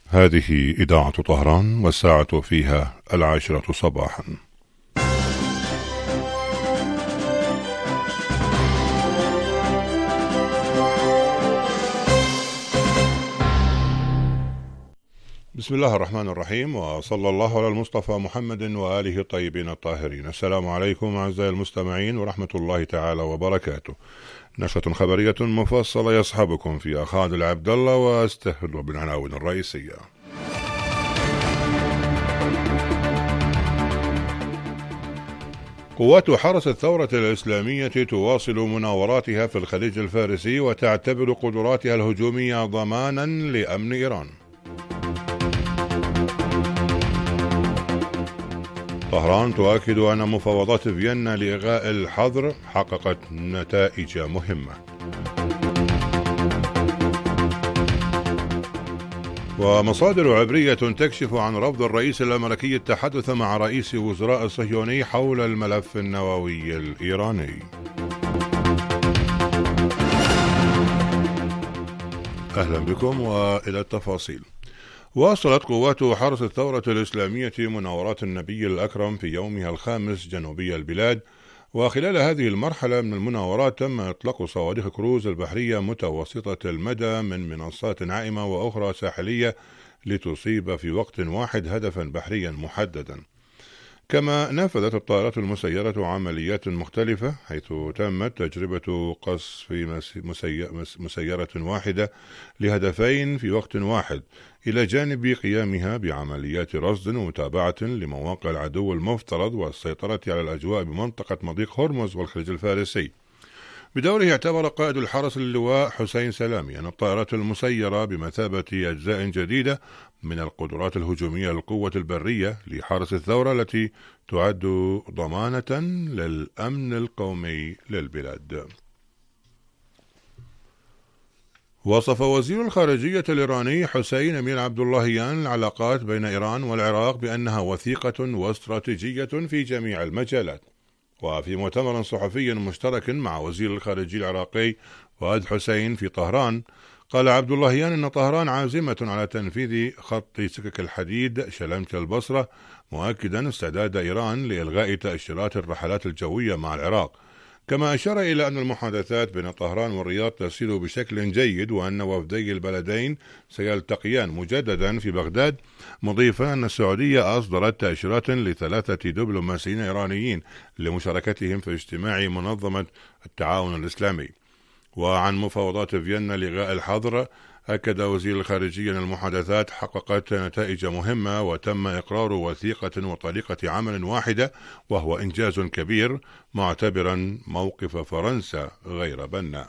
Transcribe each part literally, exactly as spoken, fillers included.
هذه إذاعة طهران والساعة فيها العاشرة صباحا. بسم الله الرحمن الرحيم، وصلى الله على المصطفى محمد وآله الطيبين الطاهرين. السلام عليكم أعزائي المستمعين ورحمة الله تعالى وبركاته. نشرة خبرية مفصلة يصحبكم في أخاد العبد الله، واستهل بالعناوين الرئيسية. قوات حرس الثورة الإسلامية تواصل مناوراتها في الخليج الفارسي وتعتبر قدراتها الهجومية ضمانا لأمن إيران. طهران تؤكد أن مفاوضات فيينا لإلغاء الحظر حققت نتائج مهمة. ومصادر عبرية تكشف عن رفض الرئيس الأمريكي التحدث مع رئيس وزراء الصهيوني حول الملف النووي الإيراني. أهلا بكم وإلى التفاصيل. واصلت قوات حرس الثورة الإسلامية مناورات النبي الأكرم في يومها الخامس جنوبي البلاد، وخلال هذه المرحلة من المناورات تم إطلاق صواريخ كروز البحرية متوسطة المدى من منصات عائمة وأخرى ساحلية لتصيب في وقت واحد هدفا بحريا محددا. كما نفذت الطائرات المسيرة عمليات مختلفة، حيث تمت تجربة قصف مسيرة واحدة لهدفين في وقت واحد، إلى جانب قيامها بعمليات رصد ومتابعة لمواقع العدو المفترض والسيطرة على الأجواء بمنطقة مضيق هرمز والخليج الفارسي. بدوره اعتبر قائد الحرس اللواء حسين سلامي أن الطائرات المسيرة بمثابة أجزاء جديدة من القدرات الهجومية للقوة البرية لحرس الثورة التي تعد ضمانة للأمن القومي للبلاد. وصف وزير الخارجية الإيراني حسين أمير عبد اللهيان العلاقات بين إيران والعراق بأنها وثيقة واستراتيجية في جميع المجالات. وفي مؤتمر صحفي مشترك مع وزير الخارجية العراقي فؤاد حسين في طهران، قال عبد اللهيان أن طهران عازمة على تنفيذ خط سكك الحديد شلمت البصرة، مؤكدا استعداد إيران لإلغاء تأشيرات الرحلات الجوية مع العراق. كما أشار إلى أن المحادثات بين طهران والرياض تسير بشكل جيد، وأن وفدي البلدين سيلتقيان مجددا في بغداد، مضيفا أن السعودية أصدرت تأشيرات لثلاثة دبلوماسيين إيرانيين لمشاركتهم في اجتماع منظمة التعاون الإسلامي. وعن مفاوضات فيينا لإلغاء الحظر، أكد وزير الخارجية أن المحادثات حققت نتائج مهمة وتم إقرار وثيقة وطريقة عمل واحدة، وهو إنجاز كبير، معتبرا موقف فرنسا غير بناء.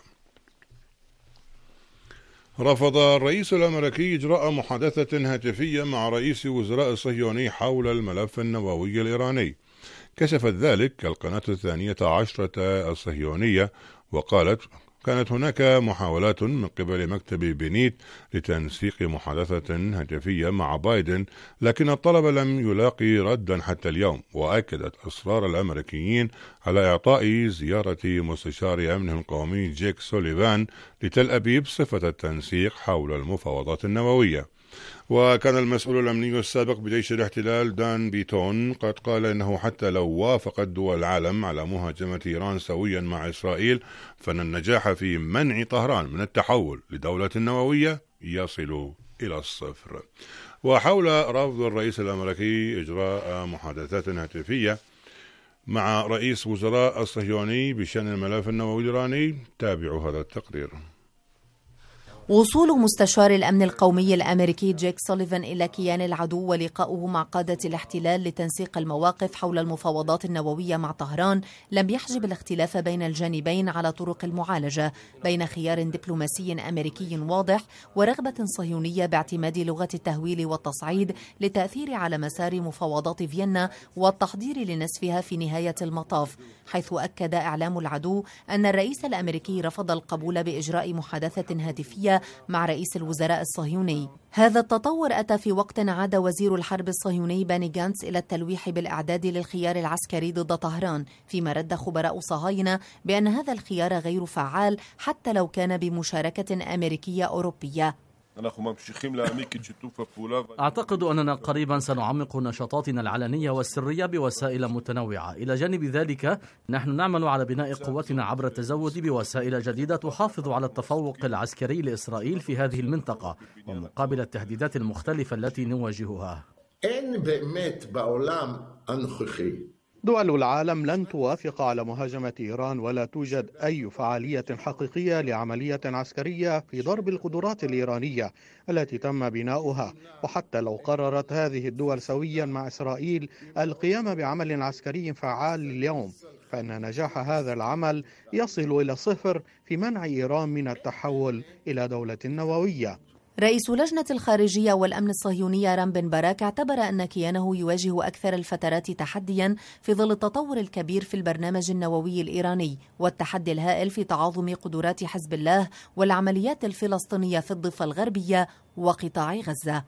رفض الرئيس الأمريكي إجراء محادثة هاتفية مع رئيس وزراء الصهيوني حول الملف النووي الإيراني. كشفت ذلك القناة الثانية عشرة الصهيونية، وقالت: كانت هناك محاولات من قبل مكتب بنيت لتنسيق محادثة هاتفية مع بايدن، لكن الطلب لم يلاقي ردا حتى اليوم. وأكدت إصرار الأمريكيين على إعطاء زيارة مستشار أمنهم القومي جيك سوليفان لتل أبيب صفة التنسيق حول المفاوضات النووية. وكان المسؤول الأمني السابق بجيش الاحتلال دان بيتون قد قال إنه حتى لو وافقت دول العالم على مهاجمة إيران سويا مع إسرائيل، فإن النجاح في منع طهران من التحول لدولة نووية يصل إلى الصفر. وحول رفض الرئيس الأمريكي إجراء محادثات هاتفية مع رئيس وزراء الصهيوني بشأن الملف النووي الإيراني، تابعوا هذا التقرير. وصول مستشار الأمن القومي الأمريكي جيك سوليفان إلى كيان العدو ولقاؤه مع قادة الاحتلال لتنسيق المواقف حول المفاوضات النووية مع طهران لم يحجب الاختلاف بين الجانبين على طرق المعالجة، بين خيار دبلوماسي أمريكي واضح ورغبة صهيونية باعتماد لغة التهويل والتصعيد للتأثير على مسار مفاوضات فيينا والتحضير لنسفها في نهاية المطاف، حيث أكد إعلام العدو أن الرئيس الأمريكي رفض القبول بإجراء محادثة هاتفية مع رئيس الوزراء الصهيوني. هذا التطور أتى في وقت عاد وزير الحرب الصهيوني باني جانتس إلى التلويح بالإعداد للخيار العسكري ضد طهران، فيما رد خبراء صهاينة بأن هذا الخيار غير فعال حتى لو كان بمشاركة أمريكية أوروبية. أعتقد أننا قريبا سنعمق نشاطاتنا العلنية والسرية بوسائل متنوعة. إلى جانب ذلك نحن نعمل على بناء قوتنا عبر التزود بوسائل جديدة تحافظ على التفوق العسكري لإسرائيل في هذه المنطقة ومقابل التهديدات المختلفة التي نواجهها. دول العالم لن توافق على مهاجمة إيران، ولا توجد أي فعالية حقيقية لعملية عسكرية في ضرب القدرات الإيرانية التي تم بناؤها. وحتى لو قررت هذه الدول سويا مع إسرائيل القيام بعمل عسكري فعال اليوم، فإن نجاح هذا العمل يصل إلى صفر في منع إيران من التحول إلى دولة نووية. رئيس لجنة الخارجية والأمن الصهيونية رام بن براك اعتبر أن كيانه يواجه أكثر الفترات تحديا في ظل التطور الكبير في البرنامج النووي الإيراني والتحدي الهائل في تعاظم قدرات حزب الله والعمليات الفلسطينية في الضفة الغربية وقطاع غزة.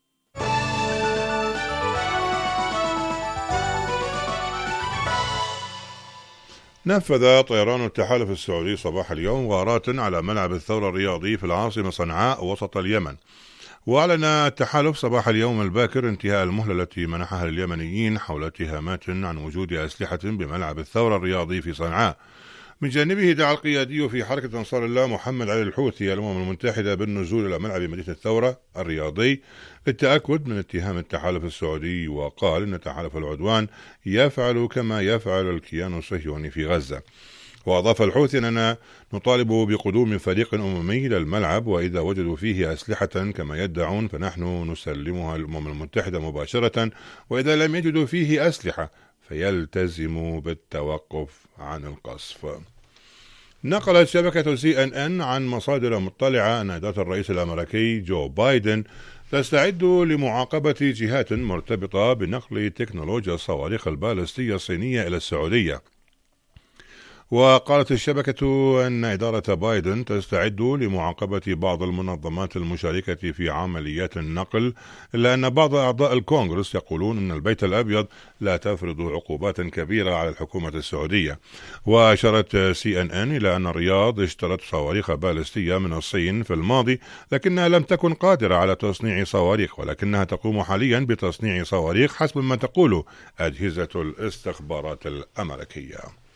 نفذ طيران التحالف السعودي صباح اليوم غارات على ملعب الثورة الرياضي في العاصمة صنعاء وسط اليمن. وأعلن التحالف صباح اليوم الباكر انتهاء المهلة التي منحها لليمنيين حول اتهامات عن وجود أسلحة بملعب الثورة الرياضي في صنعاء. من جانبه دعا القيادي في حركة أنصار الله محمد علي الحوثي الأمم المتحدة بالنزول إلى ملعب مدينة الثورة الرياضي للتأكد من اتهام التحالف السعودي، وقال إن تحالف العدوان يفعل كما يفعل الكيان الصهيوني في غزة. وأضاف الحوثي أننا نطالب بقدوم فريق أممي إلى الملعب، وإذا وجدوا فيه أسلحة كما يدعون فنحن نسلمها للأمم المتحدة مباشرة، وإذا لم يجدوا فيه أسلحة فيلتزموا بالتوقف عن القصف. نقلت شبكة سي إن إن عن مصادر مطلعة أن إدارة الرئيس الأمريكي جو بايدن تستعد لمعاقبة جهات مرتبطة بنقل تكنولوجيا الصواريخ البالستية الصينية إلى السعودية. وقالت الشبكة أن إدارة بايدن تستعد لمعاقبة بعض المنظمات المشاركة في عمليات النقل، إلا أن بعض أعضاء الكونغرس يقولون أن البيت الأبيض لا تفرض عقوبات كبيرة على الحكومة السعودية. وأشارت سي إن إن إلى أن الرياض اشترت صواريخ بالستية من الصين في الماضي، لكنها لم تكن قادرة على تصنيع صواريخ، ولكنها تقوم حاليا بتصنيع صواريخ حسب ما تقول أجهزة الاستخبارات الأمريكية.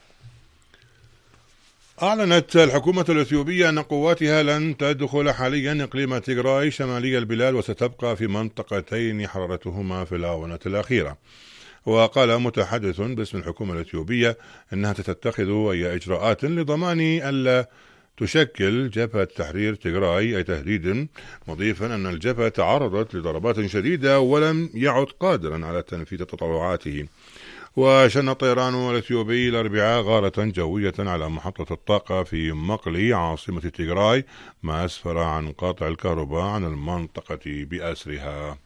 أعلنت الحكومة الإثيوبية أن قواتها لن تدخل حاليا إقليم تيغراي شمالي البلاد، وستبقى في منطقتين حررتهما في الآونة الأخيرة. وقال متحدث باسم الحكومة الإثيوبية أنها ستتخذ أي إجراءات لضمان ألا تشكل جبهة تحرير تيغراي أي تهديد، مضيفا أن الجبهة تعرضت لضربات شديدة ولم يعد قادرا على تنفيذ تطوعاته. وشن الطيران الإثيوبي الأربعاء غارة جوية على محطة الطاقة في مقلي عاصمة تيغراي، ما أسفر عن قاطع الكهرباء عن المنطقة بأسرها.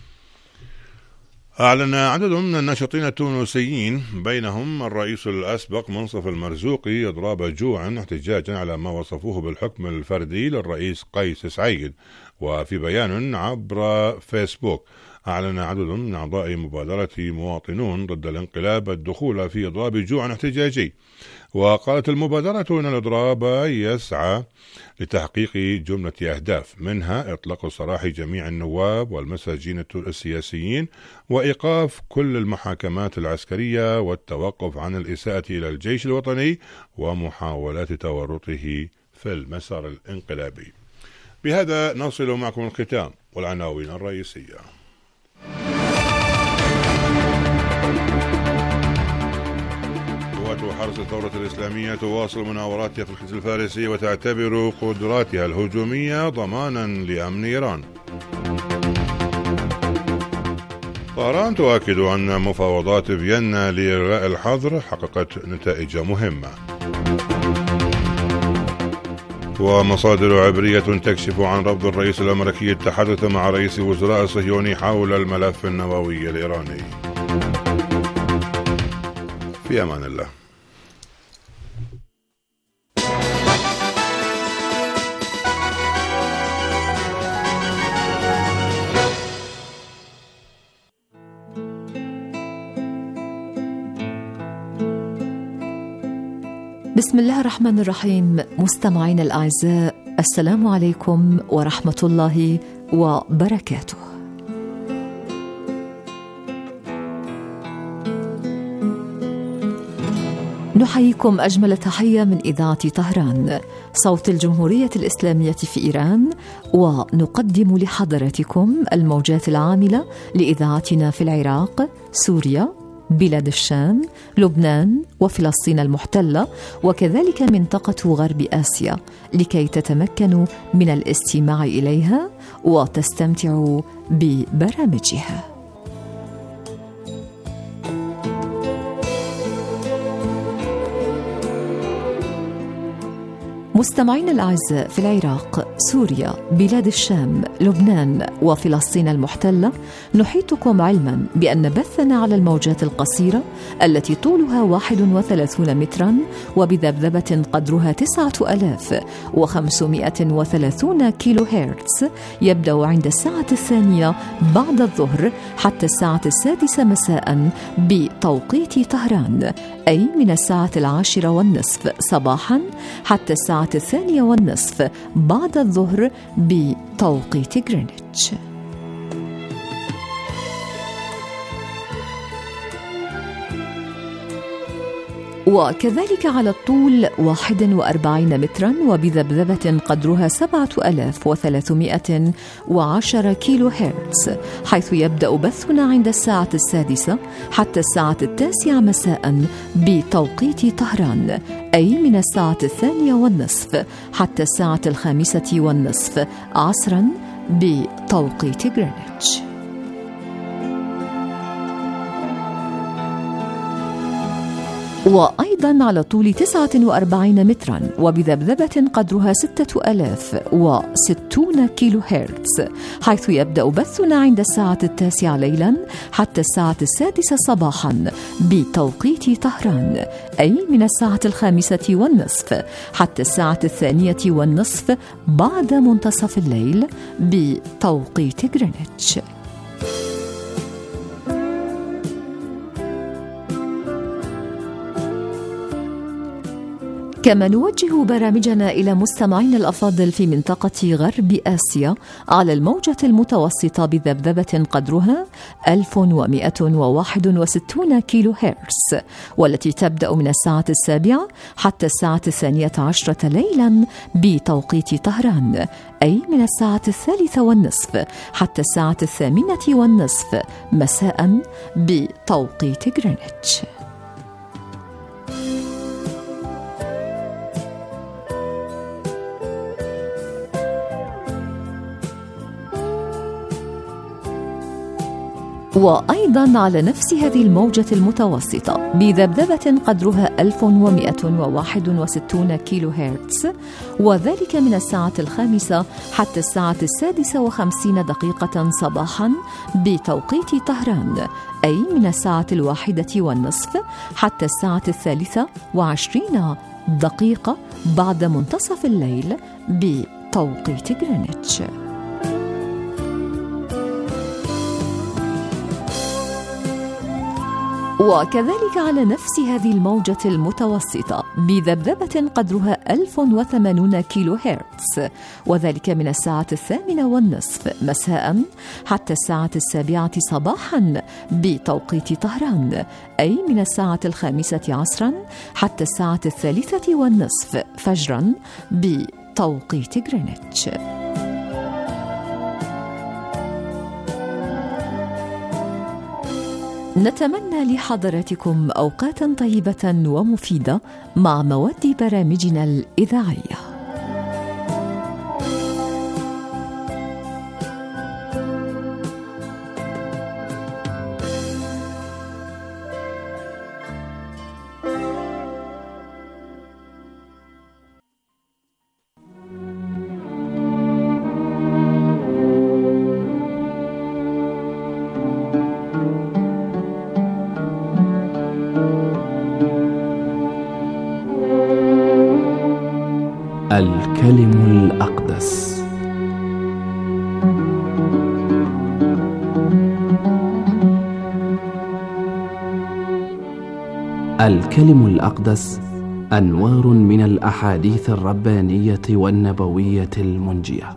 أعلن عدد من الناشطين التونسيين بينهم الرئيس الأسبق منصف المرزوقي إضراب جوع احتجاجا على ما وصفوه بالحكم الفردي للرئيس قيس سعيد. وفي بيان عبر فيسبوك أعلن عدد من أعضاء مبادرة مواطنون ضد الانقلاب الدخول في إضراب جوع احتجاجي. وقالت المبادرة أن الإضراب يسعى لتحقيق جملة أهداف، منها إطلاق سراح جميع النواب والمساجين السياسيين، وإيقاف كل المحاكمات العسكرية، والتوقف عن الإساءة إلى الجيش الوطني ومحاولات تورطه في المسار الانقلابي. بهذا نصل معكم الختام والعناوين الرئيسية. قوات حرس الثورة الإسلامية تواصل مناوراتها في الخليج الفارسي وتعتبر قدراتها الهجومية ضمانا لأمن إيران. طهران تؤكد أن مفاوضات فيينا لإلغاء الحظر حققت نتائج مهمة. ومصادر عبرية تكشف عن رفض الرئيس الأمريكي التحدث مع رئيس وزراء الصهيوني حول الملف النووي الإيراني. في أمان الله. بسم الله الرحمن الرحيم. مستمعين الأعزاء، السلام عليكم ورحمة الله وبركاته. نحييكم أجمل تحية من إذاعة طهران صوت الجمهورية الإسلامية في إيران، ونقدم لحضراتكم الموجات العاملة لإذاعتنا في العراق، سوريا، بلاد الشام، لبنان وفلسطين المحتلة، وكذلك منطقة غرب آسيا، لكي تتمكنوا من الاستماع إليها وتستمتعوا ببرامجها. مستمعينا الأعزاء، في العراق، سوريا، بلاد الشام، لبنان وفلسطين المحتلة، نحيطكم علما بأن بثنا على الموجات القصيرة التي طولها واحد وثلاثون مترا وبذبذبة قدرها تسعة آلاف وخمسمائة وثلاثون كيلو هرتز يبدأ عند الساعة الثانية بعد الظهر حتى الساعة السادسة مساء بتوقيت طهران، أي من الساعة العاشرة والنصف صباحا حتى الساعة الثانية والنصف بعد الظهر بتوقيت غرينتش. وكذلك على الطول واحد وأربعين مترا وبذبذبة قدرها سبعة آلاف وثلاثمائة وعشرة كيلو هرتز، حيث يبدأ بثنا عند الساعة السادسة حتى الساعة التاسعة مساء بتوقيت طهران، أي من الساعة الثانية والنصف حتى الساعة الخامسة والنصف عصرا بتوقيت غرينتش. وأيضا على طول تسعة وأربعين مترا وبذبذبة قدرها ستة آلاف وستون كيلو هرتز، حيث يبدأ بثنا عند الساعة التاسعة ليلا حتى الساعة السادسة صباحا بتوقيت طهران، أي من الساعة الخامسة والنصف حتى الساعة الثانية والنصف بعد منتصف الليل بتوقيت غرينتش. كما نوجه برامجنا إلى مستمعين الأفاضل في منطقة غرب آسيا على الموجة المتوسطة بذبذبة قدرها ألف ومائة وواحد وستين كيلو هرتز، والتي تبدأ من الساعة السابعة حتى الساعة الثانية عشرة ليلا بتوقيت طهران، أي من الساعة الثالثة والنصف حتى الساعة الثامنة والنصف مساء بتوقيت غرينتش. وأيضا على نفس هذه الموجة المتوسطة بذبذبة قدرها ألف ومائة وواحد وستين كيلو هرتز، وذلك من الساعة الخامسة حتى الساعة السادسة وخمسين دقيقة صباحا بتوقيت طهران، أي من الساعة الواحدة والنصف حتى الساعة الثالثة وعشرين دقيقة بعد منتصف الليل بتوقيت غرينتش. وكذلك على نفس هذه الموجة المتوسطة بذبذبة قدرها ألف وثمانين كيلو هرتز، وذلك من الساعة الثامنة والنصف مساء حتى الساعة السابعة صباحا بتوقيت طهران، أي من الساعة الخامسة عصرا حتى الساعة الثالثة والنصف فجرا بتوقيت غرينتش. نتمنى لحضراتكم أوقاتا طيبة ومفيدة مع مواد برامجنا الإذاعية. الكلم الأقدس. الكلم الأقدس أنوار من الأحاديث الربانية والنبوية المنجية.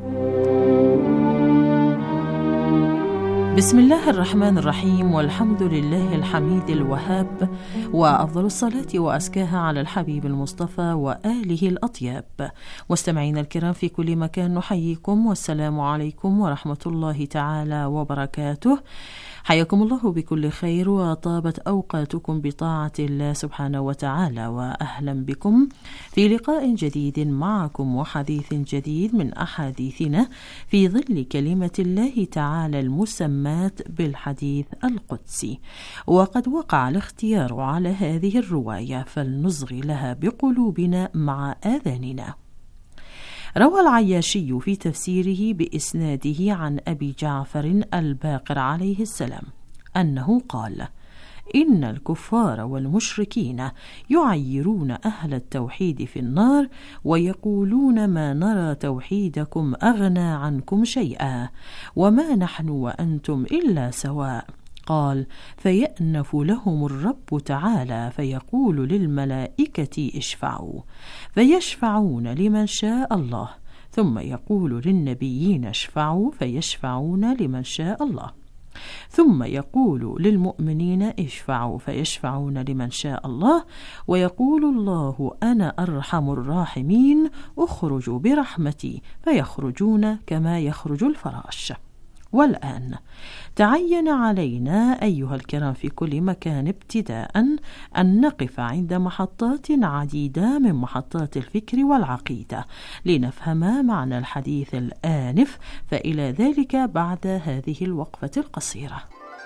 بسم الله الرحمن الرحيم، والحمد لله الحميد الوهاب، وأفضل الصلاة وأزكاها على الحبيب المصطفى وآله الأطياب. مستمعينا الكرام في كل مكان، نحييكم والسلام عليكم ورحمة الله تعالى وبركاته. حياكم الله بكل خير وطابت أوقاتكم بطاعة الله سبحانه وتعالى، وأهلا بكم في لقاء جديد معكم وحديث جديد من أحاديثنا في ظل كلمة الله تعالى المسمات بالحديث القدسي. وقد وقع الاختيار على هذه الرواية، فلنصغي لها بقلوبنا مع آذاننا. روى العياشي في تفسيره بإسناده عن أبي جعفر الباقر عليه السلام أنه قال: إن الكفار والمشركين يعيرون أهل التوحيد في النار، ويقولون ما نرى توحيدكم أغنى عنكم شيئا، وما نحن وأنتم إلا سواء. قال: فيأنف لهم الرب تعالى فيقول للملائكة اشفعوا، فيشفعون لمن شاء الله، ثم يقول للنبيين اشفعوا، فيشفعون لمن شاء الله، ثم يقول للمؤمنين اشفعوا، فيشفعون لمن شاء الله، ويقول الله: أنا أرحم الراحمين، اخرجوا برحمتي، فيخرجون كما يخرج الفراش. والآن تعين علينا أيها الكرام في كل مكان ابتداء أن نقف عند محطات عديدة من محطات الفكر والعقيدة لنفهم معنى الحديث الآنف، فإلى ذلك بعد هذه الوقفة القصيرة.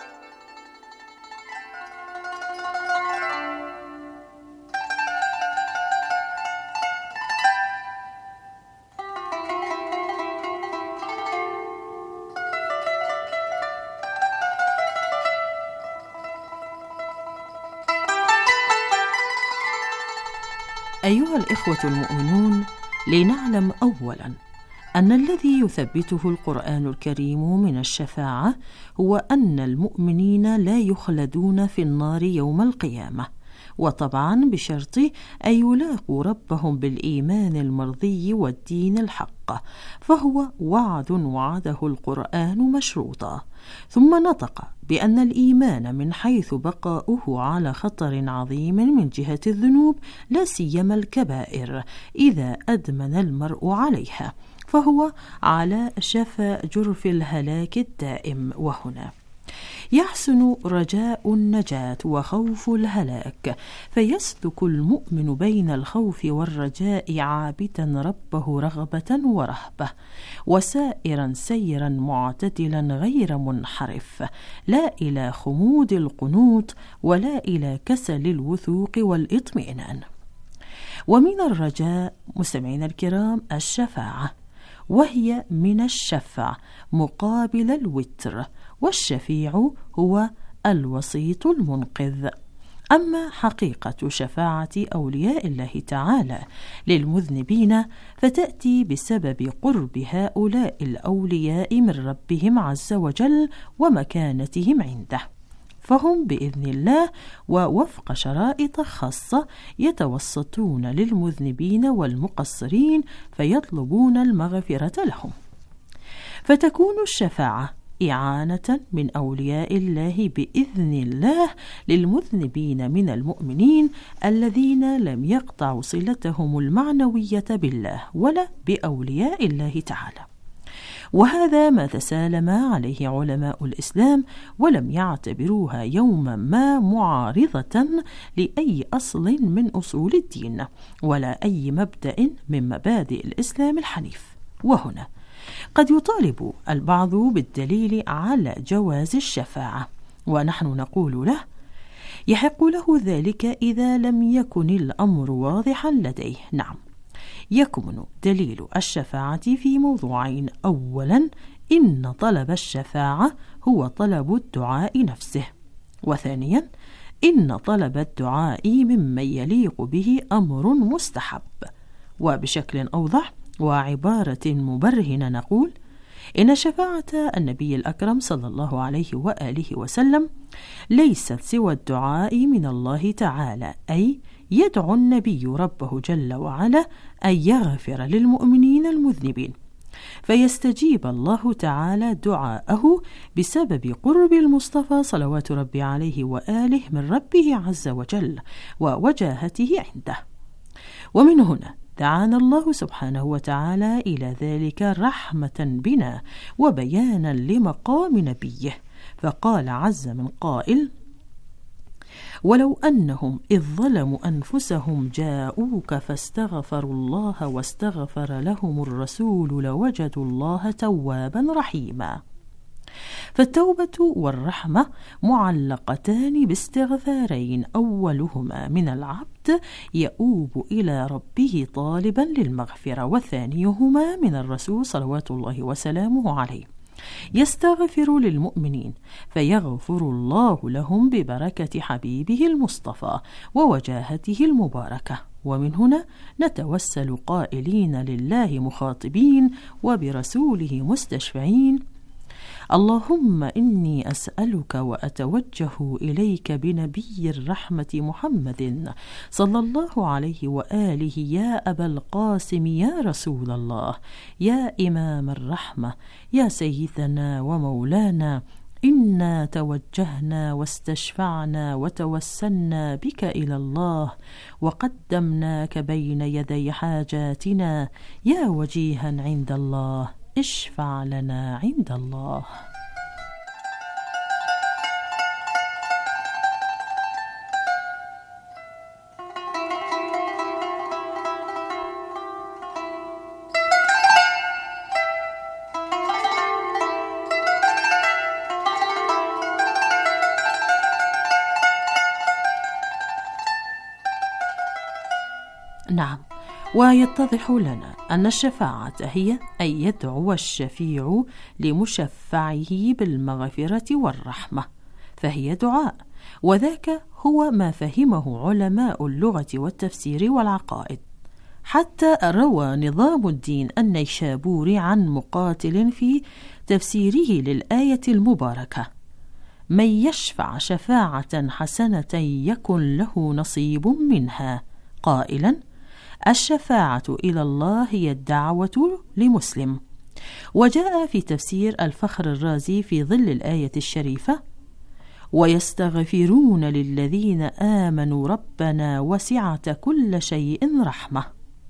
أيها الإخوة المؤمنون، لنعلم أولا أن الذي يثبته القرآن الكريم من الشفاعة هو أن المؤمنين لا يخلدون في النار يوم القيامة، وطبعا بشرط أن يلاقوا ربهم بالإيمان المرضي والدين الحق، فهو وعد وعده القرآن مشروطا. ثم نطق بأن الإيمان من حيث بقاؤه على خطر عظيم من جهة الذنوب، لا سيما الكبائر، إذا أدمن المرء عليها فهو على شفا جرف الهلاك الدائم. وهنا يحسن رجاء النجاة وخوف الهلاك، فيسلك المؤمن بين الخوف والرجاء عابدا ربه رغبة ورهبة، وسائرا سيرا معتدلا غير منحرف، لا إلى خمود القنوط ولا إلى كسل الوثوق والإطمئنان. ومن الرجاء مستمعين الكرام الشفاعة، وهي من الشفع مقابل الوتر، والشفيع هو الوسيط المنقذ. أما حقيقة شفاعة أولياء الله تعالى للمذنبين فتأتي بسبب قرب هؤلاء الأولياء من ربهم عز وجل ومكانتهم عنده، فهم بإذن الله ووفق شرائط خاصة يتوسطون للمذنبين والمقصرين فيطلبون المغفرة لهم، فتكون الشفاعة إعانة من أولياء الله بإذن الله للمذنبين من المؤمنين الذين لم يقطعوا صلتهم المعنوية بالله ولا بأولياء الله تعالى. وهذا ما تسالم عليه علماء الإسلام، ولم يعتبروها يوما ما معارضة لأي أصل من أصول الدين ولا أي مبدأ من مبادئ الإسلام الحنيف. وهنا قد يطالب البعض بالدليل على جواز الشفاعة، ونحن نقول له: يحق له ذلك إذا لم يكن الأمر واضحا لديه. نعم، يكمن دليل الشفاعة في موضوعين: أولا، إن طلب الشفاعة هو طلب الدعاء نفسه، وثانيا، إن طلب الدعاء ممن يليق به أمر مستحب. وبشكل أوضح وعبارة مبرهنة نقول: إن شفاعة النبي الأكرم صلى الله عليه وآله وسلم ليست سوى الدعاء من الله تعالى، أي يدعو النبي ربه جل وعلا أن يغفر للمؤمنين المذنبين، فيستجيب الله تعالى دعاءه بسبب قرب المصطفى صلوات ربي عليه وآله من ربه عز وجل ووجاهته عنده. ومن هنا دعانا الله سبحانه وتعالى إلى ذلك رحمة بنا وبيانا لمقام نبيه، فقال عز من قائل: ولو أنهم إذ ظلموا أنفسهم جاءوك فاستغفروا الله واستغفر لهم الرسول لوجدوا الله توابا رحيما. فالتوبة والرحمة معلقتان باستغفارين، أولهما من العبد يؤوب إلى ربه طالبا للمغفرة، وثانيهما من الرسول صلوات الله وسلامه عليه يستغفر للمؤمنين فيغفر الله لهم ببركة حبيبه المصطفى ووجاهته المباركة. ومن هنا نتوسل قائلين لله مخاطبين وبرسوله مستشفعين: اللهم إني أسألك وأتوجه إليك بنبي الرحمة محمد صلى الله عليه وآله يا أبا القاسم يا رسول الله يا إمام الرحمة يا سيدنا ومولانا، إنا توجهنا واستشفعنا وتوسلنا بك إلى الله وقدمناك بين يدي حاجاتنا يا وجيها عند الله، اشفع لنا عند الله. نعم، ويتضح لنا أن الشفاعة هي أن يدعو الشفيع لمشفعه بالمغفرة والرحمة، فهي دعاء، وذاك هو ما فهمه علماء اللغة والتفسير والعقائد. حتى روى نظام الدين النيشابوري عن مقاتل في تفسيره للآية المباركة: من يشفع شفاعة حسنة يكن له نصيب منها، قائلا: الشفاعة إلى الله هي الدعوة لمسلم. وجاء في تفسير الفخر الرازي في ظل الآية الشريفة: ويستغفرون للذين آمنوا ربنا وسعت كل شيء رحمة،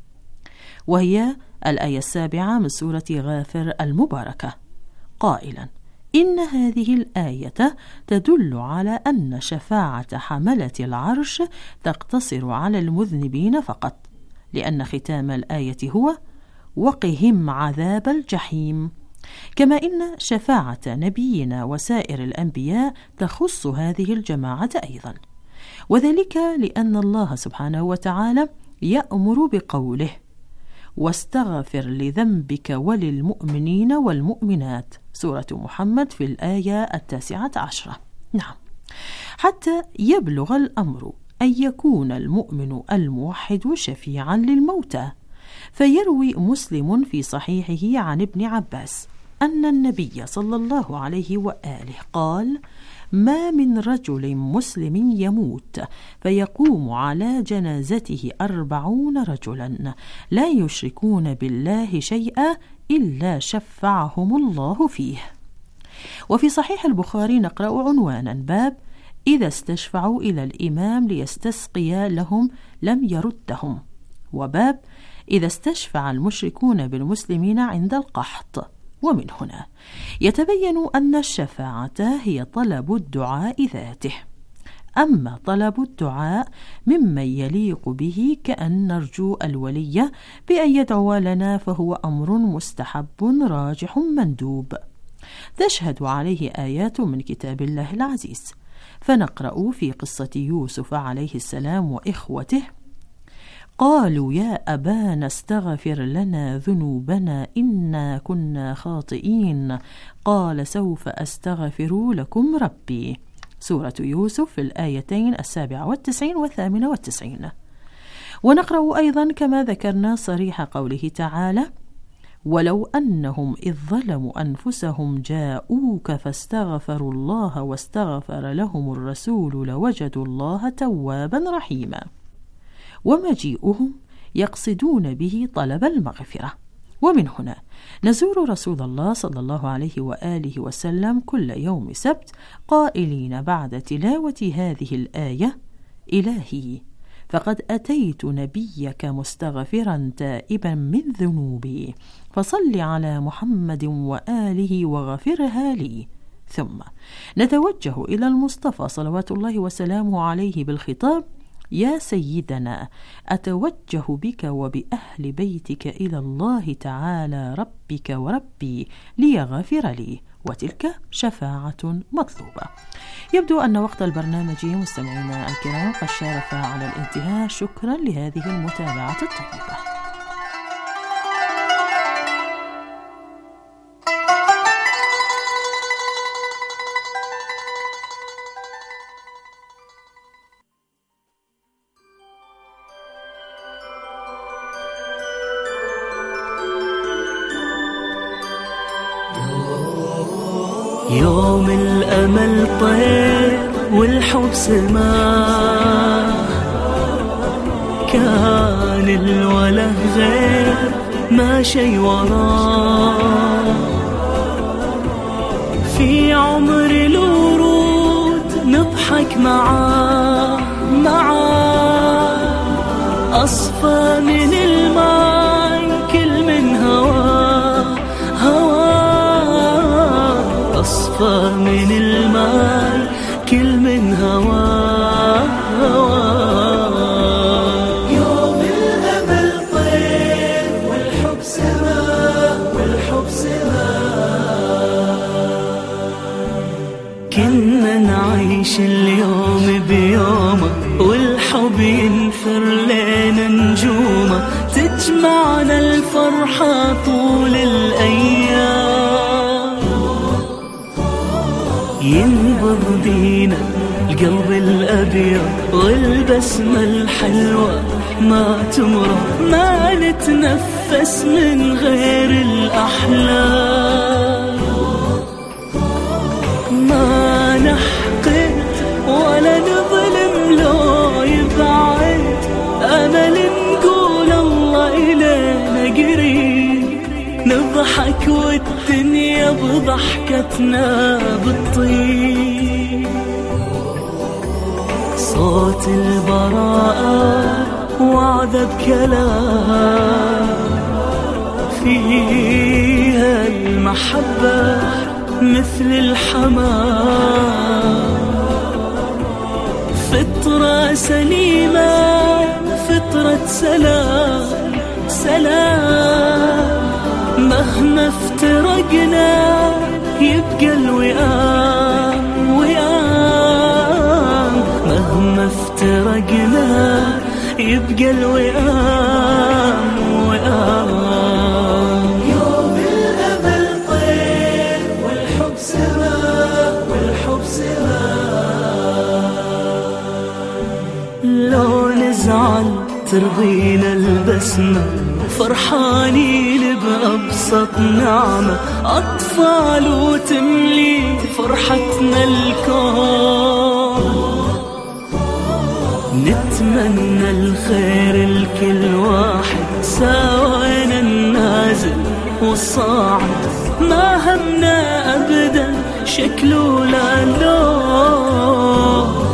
وهي الآية السابعة من سورة غافر المباركة، قائلا: إن هذه الآية تدل على أن شفاعة حملة العرش تقتصر على المذنبين فقط، لأن ختام الآية هو وقهم عذاب الجحيم، كما إن شفاعة نبينا وسائر الأنبياء تخص هذه الجماعة أيضا، وذلك لأن الله سبحانه وتعالى يأمر بقوله: واستغفر لذنبك وللمؤمنين والمؤمنات، سورة محمد في الآية التاسعة عشرة. نعم، حتى يبلغ الأمر أن يكون المؤمن الموحد شفيعا للموتى. فيروي مسلم في صحيحه عن ابن عباس أن النبي صلى الله عليه وآله قال: ما من رجل مسلم يموت فيقوم على جنازته أربعون رجلا لا يشركون بالله شيئا إلا شفعهم الله فيه. وفي صحيح البخاري نقرأ عنوانا: باب إذا استشفعوا إلى الإمام ليستسقي لهم لم يردهم، وباب إذا استشفع المشركون بالمسلمين عند القحط. ومن هنا يتبين أن الشفاعة هي طلب الدعاء ذاته، أما طلب الدعاء ممن يليق به كأن نرجو الولي بأن يدعو لنا فهو أمر مستحب راجح مندوب تشهد عليه آيات من كتاب الله العزيز. فنقرأ في قصة يوسف عليه السلام وإخوته: قالوا يا أبانا استغفر لنا ذنوبنا إنا كنا خاطئين، قال سوف أستغفر لكم ربي، سورة يوسف في الآيتين السابعة والتسعين والثامنة والتسعين. ونقرأ أيضا كما ذكرنا صريح قوله تعالى: ولو أنهم إذ ظلموا أنفسهم جاءوك فاستغفروا الله واستغفر لهم الرسول لوجدوا الله توابا رحيما. ومجيئهم يقصدون به طلب المغفرة. ومن هنا نزور رسول الله صلى الله عليه وآله وسلم كل يوم سبت قائلين بعد تلاوة هذه الآية: إلهي فقد أتيت نبيك مستغفرا تائبا من ذنوبي فصل على محمد وآله وغفرها لي. ثم نتوجه إلى المصطفى صلوات الله وسلامه عليه بالخطاب: يا سيدنا أتوجه بك وبأهل بيتك إلى الله تعالى ربك وربي ليغفر لي، وتلك شفاعة مطلوبة. يبدو أن وقت البرنامج مستمعينا الكرام قد شارف على الانتهاء. شكرا لهذه المتابعة الطيبة. يوم الأمل طير والحب سماه، كان الوله غير ما شي وراه، في عمر الورود نضحك معاه معاه، أصفى من الماء كل من هواه هواه، أصفى من الماء كل من هواه هواه. يوم الأمل طير والحب سماه والحب سماه، كنا نعيش اليوم بيومه والحب ينثر لنا نجومه، تجمعنا الفرحة طول الأيام، ينبض بينا القلب الأبيض والبسمة الحلوة ما تمرض، ما نتنفس من غير الأحلام، ما نحقد ولا نظلم لو يبعد، أمل نقول الله إلينا قريب، نضحك والدنيا بضحكتنا بتطير، صوت البراءة وعد بكلام، فيها المحبة مثل الحمام، فطرة سليمة فطرة سلام سلام، مهما افترقنا يبقى الوئام وئام، مهما افترقنا يبقى الوئام وئام. يوم الأمل طير والحب سماه والحب سماه، لو نزعل ترضينا البسمة، فرحانين بأبسط نعمة، أطفال وتملي فرحتنا الكون، نتمنى الخير لكل واحد، سوانا النازل والصاعد، ما همنا أبدا شكله لا لون،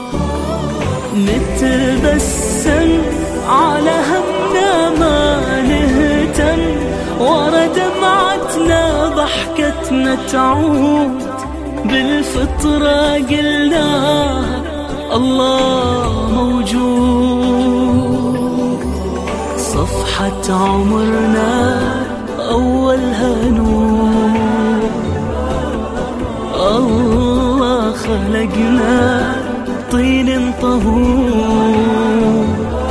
نتبسم على همنا ما نهتم، ورا دمعتنا ضحكتنا تعود، بالفطرة قلناها الله موجود، صفحة عمرنا أولها نور، الله خلقنا طين طهور،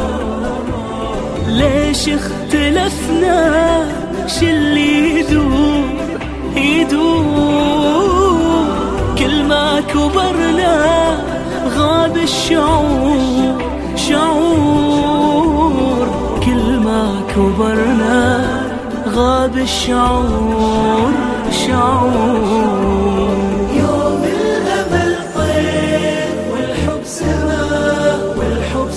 ليش اختلفنا شلي يدور يدور، كل ما كبرنا غاب الشعور شعور، كل ما كبرنا غاب الشعور شعور. يوم الأمل طير والحب سماء والحب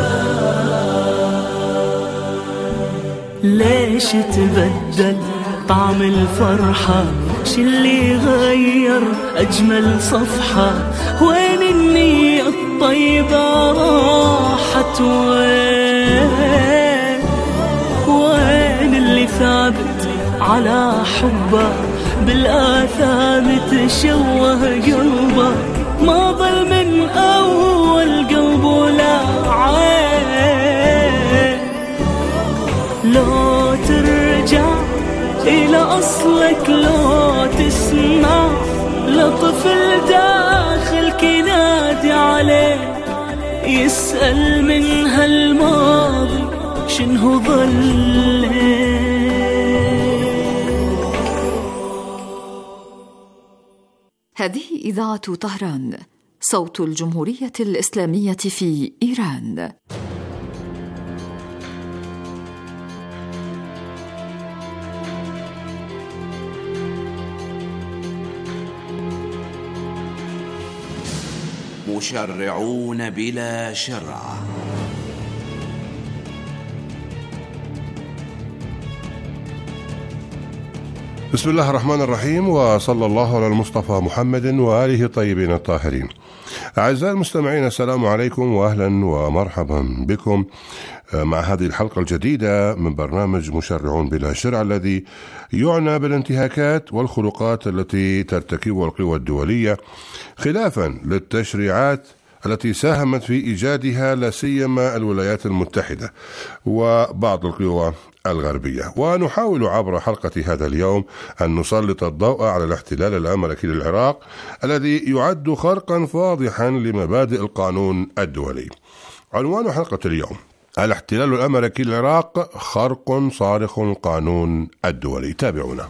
سماء. ليش تبدل طعم الفرحة؟ شو اللي غير أجمل صفحة؟ وين النية الطيبة راحت؟ وين وين اللي ثابت على حبه بالآثام تشوه قلبه؟ ما ظل من أول قلبه لا عين. لو ترجع إلى أصلك، لو تسمع لطفل داخل كنادي عليه يسأل من هالماضي شنو ظل. هذه إذاعة طهران، صوت الجمهورية الإسلامية في إيران. مشرعون بلا شرع. بسم الله الرحمن الرحيم، وصلى الله على المصطفى محمد وآله الطيبين الطاهرين. أعزائي المستمعين، السلام عليكم وأهلا ومرحبا بكم مع هذه الحلقة الجديدة من برنامج مشرعون بلا شرع، الذي يعنى بالانتهاكات والخلقات التي ترتكبها القوى الدولية خلافا للتشريعات التي ساهمت في إيجادها، لا سيما الولايات المتحدة وبعض القوى الغربية. ونحاول عبر حلقة هذا اليوم أن نسلط الضوء على الاحتلال الأمريكي للعراق الذي يعد خرقا فاضحا لمبادئ القانون الدولي. عنوان حلقة اليوم: الاحتلال الأمريكي للعراق خرق صارخ القانون الدولي. تابعونا.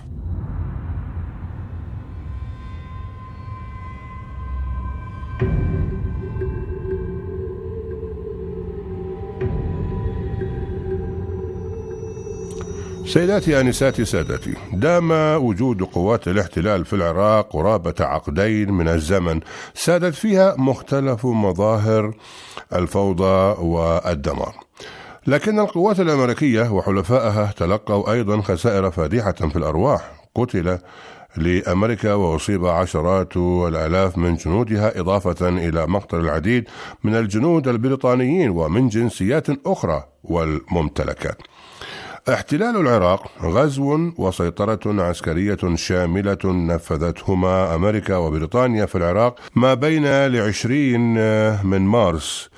سيداتي آنساتي سادتي، دام وجود قوات الاحتلال في العراق قرابة عقدين من الزمن سادت فيها مختلف مظاهر الفوضى والدمار، لكن القوات الأمريكية وحلفائها تلقوا أيضا خسائر فادحة في الأرواح. قتل لأمريكا وأصيب عشرات الآلاف من جنودها، إضافة إلى مقتل العديد من الجنود البريطانيين ومن جنسيات أخرى والممتلكات. احتلال العراق غزو وسيطرة عسكرية شاملة نفذتهما أمريكا وبريطانيا في العراق ما بين العشرين من مارس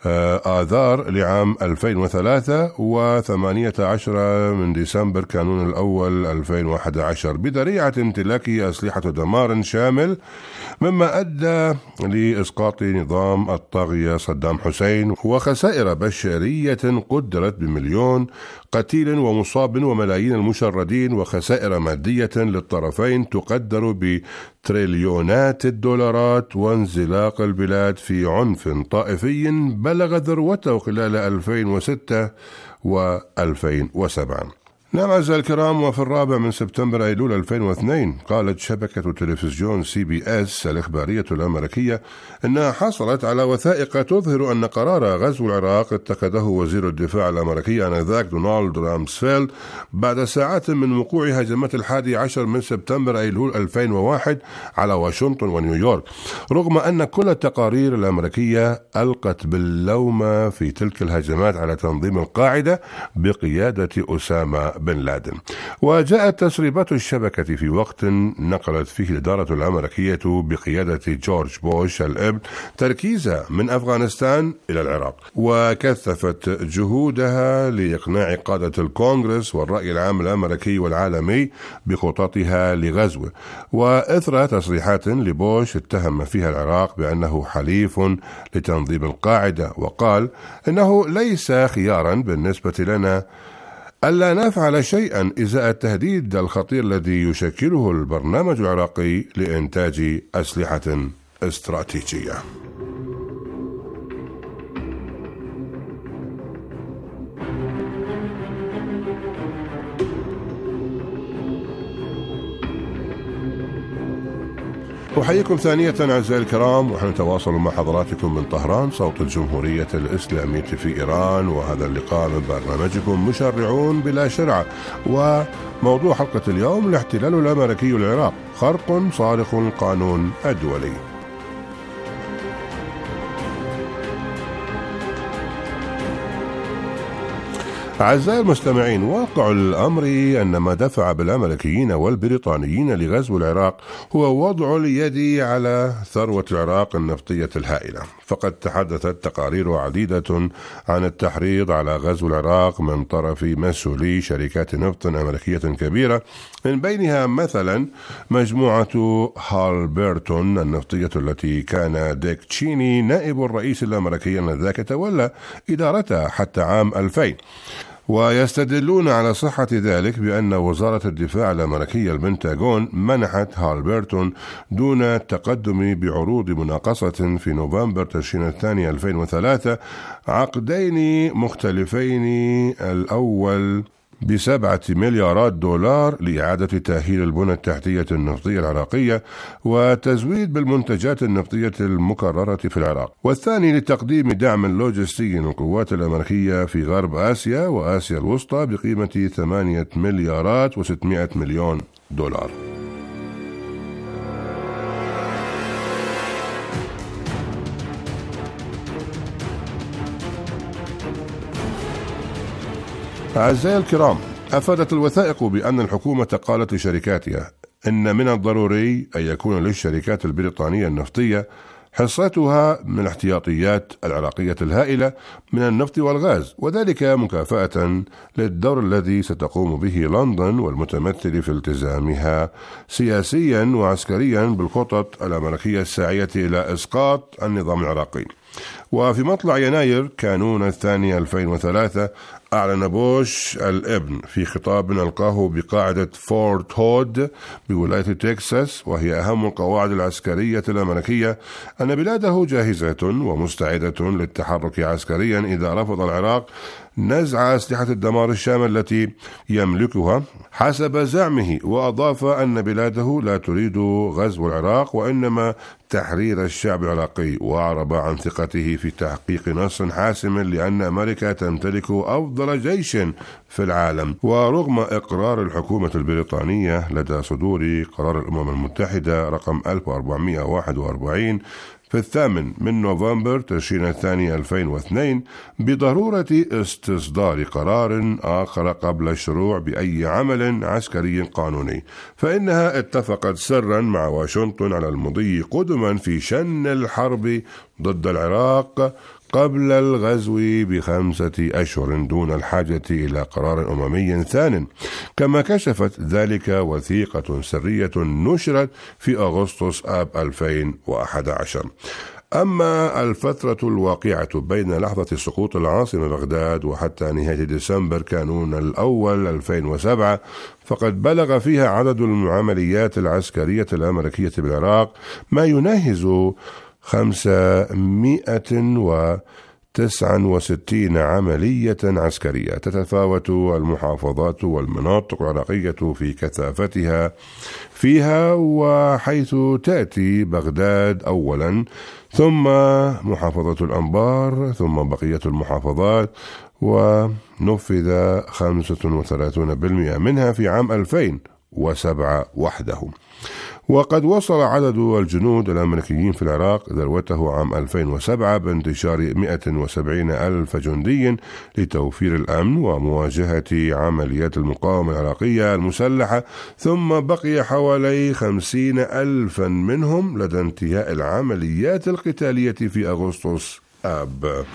آذار لعام ألفين وثلاثة وثمانية عشر من ديسمبر كانون الأول ألفين وأحد عشر بذريعة امتلاك أسلحة دمار شامل، مما أدى لإسقاط نظام الطاغية صدام حسين وخسائر بشرية قدرت بمليون قتيل ومصاب وملايين المشردين، وخسائر مادية للطرفين تقدر بتريليونات الدولارات، وانزلاق البلاد في عنف طائفي بلغ ذروته خلال ألفين وستة وألفين وسبعة. نعم أعزائي الكرام، وفي الرابع من سبتمبر أيلول ألفين واثنين قالت شبكة تلفزيون سي بي اس الإخبارية الأمريكية أنها حصلت على وثائق تظهر أن قرار غزو العراق اتخذه وزير الدفاع الأمريكي آنذاك دونالد رامسفيلد بعد ساعات من وقوع هجمات الحادي عشر من سبتمبر أيلول ألفين وواحد على واشنطن ونيويورك، رغم أن كل التقارير الأمريكية ألقت باللوم في تلك الهجمات على تنظيم القاعدة بقيادة أسامة بن لادن. وجاءت تسريبات الشبكة في وقت نقلت فيه الإدارة الأمريكية بقيادة جورج بوش الابن تركيزها من أفغانستان إلى العراق، وكثفت جهودها لإقناع قادة الكونغرس والرأي العام الأمريكي والعالمي بخططها لغزوه. وإثر تصريحات لبوش اتهم فيها العراق بأنه حليف لتنظيم القاعدة، وقال إنه ليس خيارا بالنسبة لنا ألا نفعل شيئا إزاء التهديد الخطير الذي يشكله البرنامج العراقي لإنتاج أسلحة استراتيجية. أحييكم ثانية أعزائي الكرام، ونحن نتواصل مع حضراتكم من طهران صوت الجمهورية الإسلامية في إيران، وهذا اللقاء من برنامجكم مشرعون بلا شرعة. وموضوع حلقة اليوم: الاحتلال الأمريكي للعراق، خرق صارخ القانون الدولي. أعزائي المستمعين، واقع الأمر أن ما دفع بالأمريكيين والبريطانيين لغزو العراق هو وضع اليد على ثروة العراق النفطية الهائلة. فقد تحدثت تقارير عديدة عن التحريض على غزو العراق من طرف مسؤولي شركات نفط أمريكية كبيرة، من بينها مثلا مجموعة هالبرتون النفطية التي كان ديك تشيني نائب الرئيس الأمريكي آنذاك تولى إدارتها حتى عام ألفين. ويستدلون على صحة ذلك بأن وزارة الدفاع الأمريكية البنتاغون منحت هالبرتون دون التقدم بعروض مناقصة في نوفمبر تشرين الثاني ألفين وثلاثة عقدين مختلفين، الأول بسبعة مليارات دولار لإعادة تأهيل البنى التحتية النفطية العراقية وتزويد بالمنتجات النفطية المكررة في العراق، والثاني لتقديم دعم لوجستي للقوات الأمريكية في غرب آسيا وآسيا الوسطى بقيمة ثمانية مليارات وستمائة مليون دولار. أعزائي الكرام، أفادت الوثائق بأن الحكومة قالت لشركاتها إن من الضروري أن يكون للشركات البريطانية النفطية حصتها من الاحتياطيات العراقية الهائلة من النفط والغاز، وذلك مكافأة للدور الذي ستقوم به لندن والمتمثل في التزامها سياسيا وعسكريا بالخطط الأمريكية الساعية إلى إسقاط النظام العراقي. وفي مطلع يناير كانون الثاني ألفين وثلاثة أعلن بوش الابن في خطاب ألقاه بقاعدة فورت هود بولاية تكساس، وهي أهم القواعد العسكرية الأمريكية، أن بلاده جاهزة ومستعدة للتحرك عسكريا إذا رفض العراق نزع أسلحة الدمار الشامل التي يملكها حسب زعمه. وأضاف أن بلاده لا تريد غزو العراق وإنما تحرير الشعب العراقي، وأعرب عن ثقته في تحقيق نصر حاسم لأن أمريكا تمتلك أفضل جيش في العالم. ورغم إقرار الحكومة البريطانية لدى صدور قرار الأمم المتحدة رقم ألف وأربعمائة وواحد وأربعين في الثامن من نوفمبر تشرين الثاني ألفين واثنين بضرورة استصدار قرار آخر قبل الشروع بأي عمل عسكري قانوني، فإنها اتفقت سرا مع واشنطن على المضي قدما في شن الحرب ضد العراق قبل الغزو بخمسة أشهر دون الحاجة إلى قرار أممي ثان، كما كشفت ذلك وثيقة سرية نشرت في أغسطس آب ألفين وأحد عشر. أما الفترة الواقعة بين لحظة سقوط العاصمة بغداد وحتى نهاية ديسمبر كانون الأول ألفين وسبعة فقد بلغ فيها عدد العمليات العسكرية الأمريكية بالعراق ما يناهز خمسمائة وتسعة وستين عملية عسكرية، تتفاوت المحافظات والمناطق العراقية في كثافتها فيها، وحيث تأتي بغداد أولا ثم محافظة الأنبار ثم بقية المحافظات، ونفذ خمسة وثلاثين بالمئة منها في عام ألفين وسبعة وحده. وقد وصل عدد الجنود الأمريكيين في العراق ذروته عام ألفين وسبعة بانتشار مئة وسبعين ألف جندي لتوفير الأمن ومواجهة عمليات المقاومة العراقية المسلحة، ثم بقي حوالي خمسين ألفا منهم لدى انتهاء العمليات القتالية في أغسطس آب.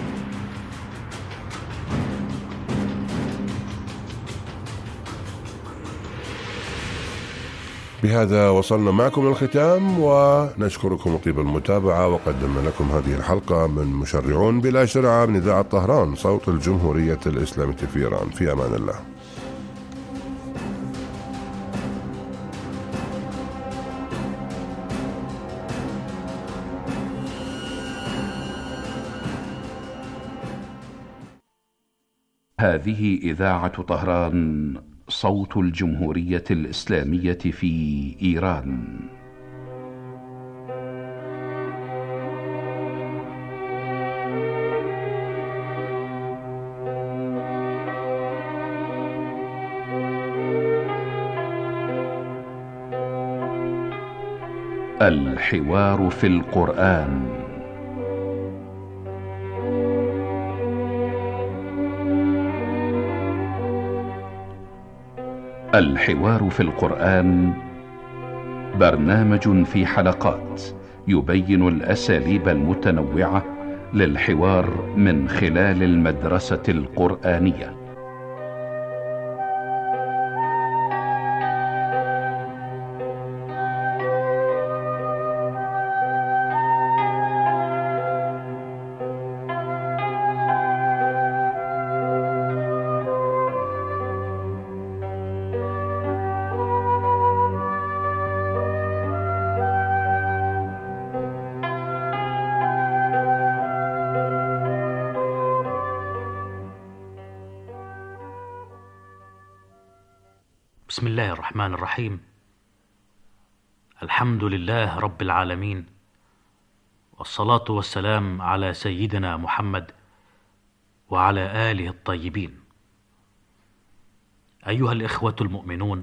بهذا وصلنا معكم للختام، ونشكركم طيب المتابعة، وقدمنا لكم هذه الحلقة من مشرعون بلا شرعة من إذاعة طهران صوت الجمهورية الإسلامية في إيران. في أمان الله. هذه إذاعة طهران صوت الجمهورية الإسلامية في إيران. الحوار في القرآن. الحوار في القرآن برنامج في حلقات يبين الأساليب المتنوعة للحوار من خلال المدرسة القرآنية. بسم الله الرحمن الرحيم. الحمد لله رب العالمين، والصلاة والسلام على سيدنا محمد وعلى آله الطيبين. أيها الإخوة المؤمنون،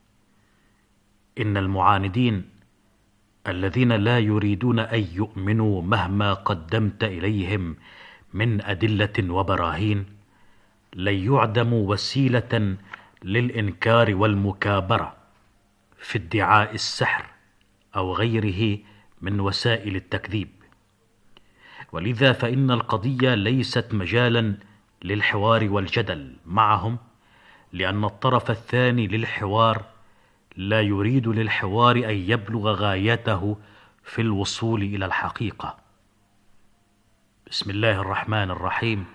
إن المعاندين الذين لا يريدون أن يؤمنوا مهما قدمت إليهم من أدلة وبراهين لن يعدموا وسيلة للإنكار والمكابرة في ادعاء السحر أو غيره من وسائل التكذيب. ولذا فإن القضية ليست مجالا للحوار والجدل معهم، لأن الطرف الثاني للحوار لا يريد للحوار أن يبلغ غايته في الوصول إلى الحقيقة. بسم الله الرحمن الرحيم.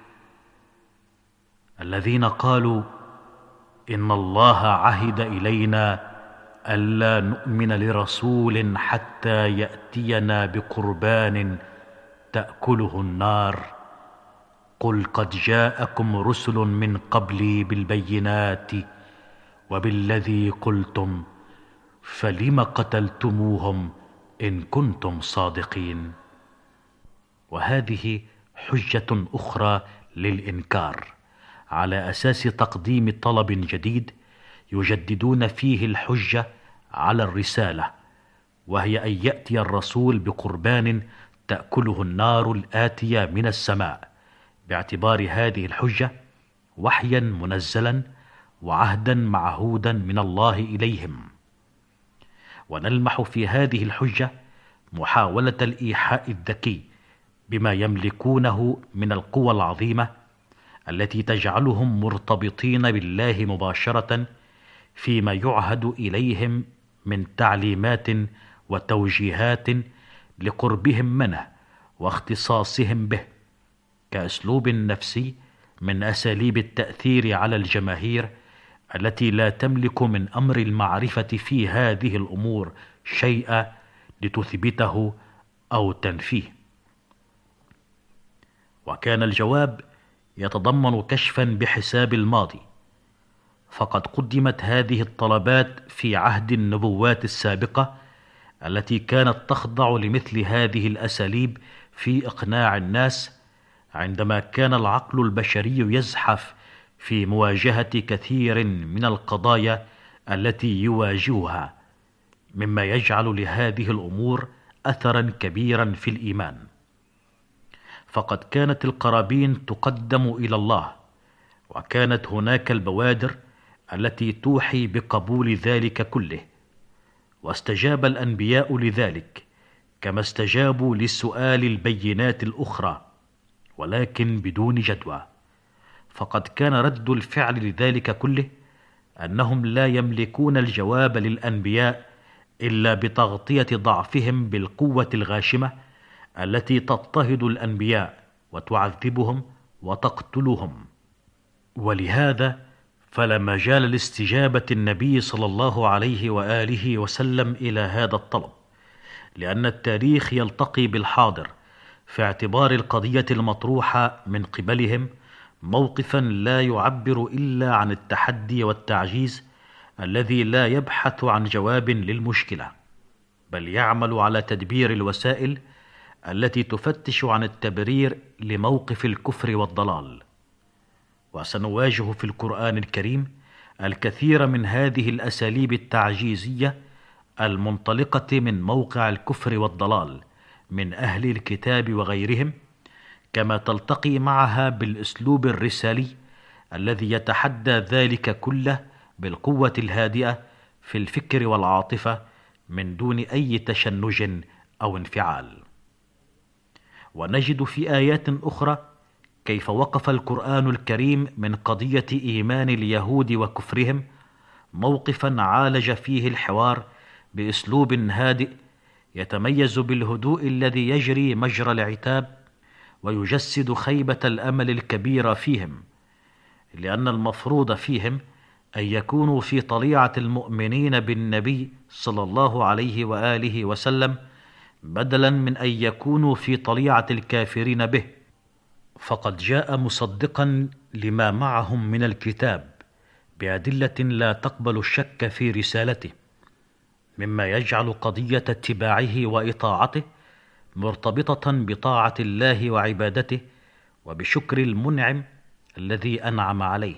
الذين قالوا إن الله عهد إلينا ألا نؤمن لرسول حتى يأتينا بقربان تأكله النار قل قد جاءكم رسل من قبلي بالبينات وبالذي قلتم فلم قتلتموهم إن كنتم صادقين. وهذه حجة أخرى للإنكار على أساس تقديم طلب جديد يجددون فيه الحجة على الرسالة، وهي أن يأتي الرسول بقربان تأكله النار الآتية من السماء، باعتبار هذه الحجة وحيا منزلا وعهدا معهودا من الله إليهم. ونلمح في هذه الحجة محاولة الإيحاء الذكي بما يملكونه من القوى العظيمة التي تجعلهم مرتبطين بالله مباشرة فيما يعهد إليهم من تعليمات وتوجيهات لقربهم منه واختصاصهم به، كأسلوب نفسي من أساليب التأثير على الجماهير التي لا تملك من أمر المعرفة في هذه الأمور شيئا لتثبته أو تنفيه. وكان الجواب يتضمن كشفا بحساب الماضي، فقد قدمت هذه الطلبات في عهد النبوات السابقة التي كانت تخضع لمثل هذه الأساليب في إقناع الناس، عندما كان العقل البشري يزحف في مواجهة كثير من القضايا التي يواجهها، مما يجعل لهذه الأمور أثرا كبيرا في الإيمان. فقد كانت القرابين تقدم إلى الله، وكانت هناك البوادر التي توحي بقبول ذلك كله، واستجاب الأنبياء لذلك كما استجابوا لسؤال البينات الأخرى، ولكن بدون جدوى. فقد كان رد الفعل لذلك كله أنهم لا يملكون الجواب للأنبياء إلا بتغطية ضعفهم بالقوة الغاشمة التي تضطهد الأنبياء وتعذبهم وتقتلهم. ولهذا فلا مجال لاستجابة النبي صلى الله عليه وآله وسلم إلى هذا الطلب، لأن التاريخ يلتقي بالحاضر في اعتبار القضية المطروحة من قبلهم موقفا لا يعبر إلا عن التحدي والتعجيز الذي لا يبحث عن جواب للمشكلة، بل يعمل على تدبير الوسائل التي تفتش عن التبرير لموقف الكفر والضلال. وسنواجه في القرآن الكريم الكثير من هذه الأساليب التعجيزية المنطلقة من موقع الكفر والضلال من أهل الكتاب وغيرهم، كما تلتقي معها بالأسلوب الرسالي الذي يتحدى ذلك كله بالقوة الهادئة في الفكر والعاطفة من دون أي تشنج أو انفعال. ونجد في آيات أخرى كيف وقف القرآن الكريم من قضية إيمان اليهود وكفرهم موقفا عالج فيه الحوار بأسلوب هادئ يتميز بالهدوء الذي يجري مجرى العتاب ويجسد خيبة الأمل الكبير فيهم، لأن المفروض فيهم أن يكونوا في طليعة المؤمنين بالنبي صلى الله عليه وآله وسلم بدلا من أن يكونوا في طليعة الكافرين به، فقد جاء مصدقا لما معهم من الكتاب بأدلة لا تقبل الشك في رسالته، مما يجعل قضية اتباعه وإطاعته مرتبطة بطاعة الله وعبادته وبشكر المنعم الذي أنعم عليه.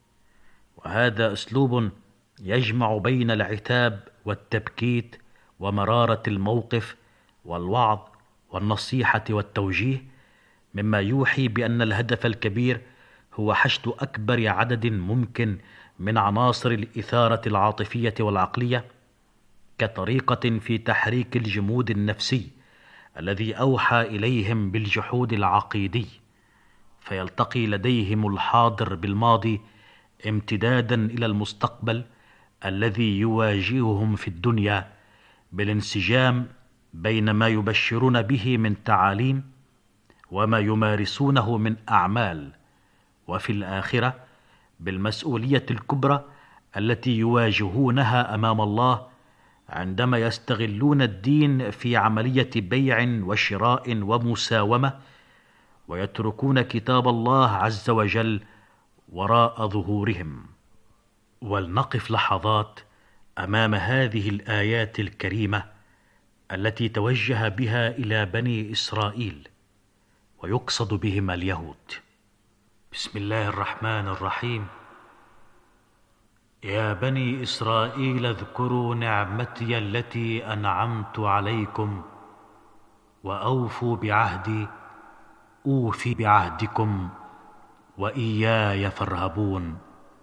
وهذا أسلوب يجمع بين العتاب والتبكيت ومرارة الموقف والوعظ والنصيحة والتوجيه، مما يوحي بأن الهدف الكبير هو حشد أكبر عدد ممكن من عناصر الإثارة العاطفية والعقلية كطريقة في تحريك الجمود النفسي الذي أوحى إليهم بالجحود العقيدي، فيلتقي لديهم الحاضر بالماضي امتدادا إلى المستقبل الذي يواجههم في الدنيا بالانسجام بين ما يبشرون به من تعاليم وما يمارسونه من أعمال، وفي الآخرة بالمسؤولية الكبرى التي يواجهونها أمام الله عندما يستغلون الدين في عملية بيع وشراء ومساومة ويتركون كتاب الله عز وجل وراء ظهورهم. ولنقف لحظات أمام هذه الآيات الكريمة التي توجه بها إلى بني إسرائيل ويقصد بهم اليهود. بسم الله الرحمن الرحيم. يا بني إسرائيل اذكروا نعمتي التي أنعمت عليكم وأوفوا بعهدي أوف بعهدكم وإياي فارهبون،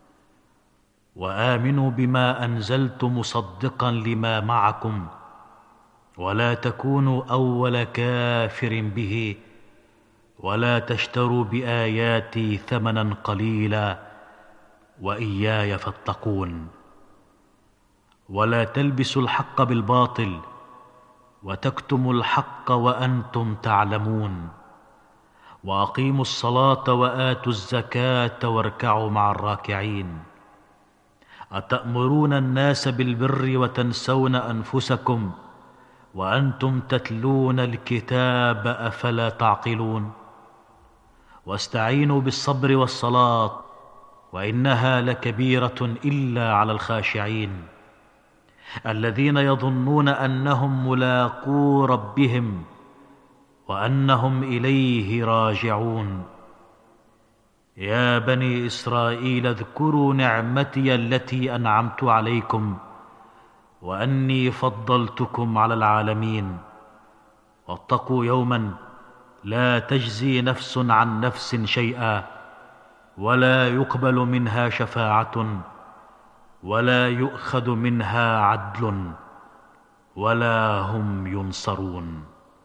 وآمنوا بما أنزلت مصدقا لما معكم ولا تكونوا أول كافر به ولا تشتروا بآياتي ثمنا قليلا وإياي فاتقون، ولا تلبسوا الحق بالباطل وتكتموا الحق وأنتم تعلمون، وأقيموا الصلاة وآتوا الزكاة واركعوا مع الراكعين. أتأمرون الناس بالبر وتنسون أنفسكم وأنتم تتلون الكتاب أفلا تعقلون؟ واستعينوا بالصبر والصلاة وإنها لكبيرة إلا على الخاشعين الذين يظنون أنهم ملاقو ربهم وأنهم إليه راجعون. يا بني إسرائيل اذكروا نعمتي التي أنعمت عليكم وأني فضلتكم على العالمين، واتقوا يوما لا تجزي نفس عن نفس شيئا ولا يقبل منها شفاعة ولا يؤخذ منها عدل ولا هم ينصرون.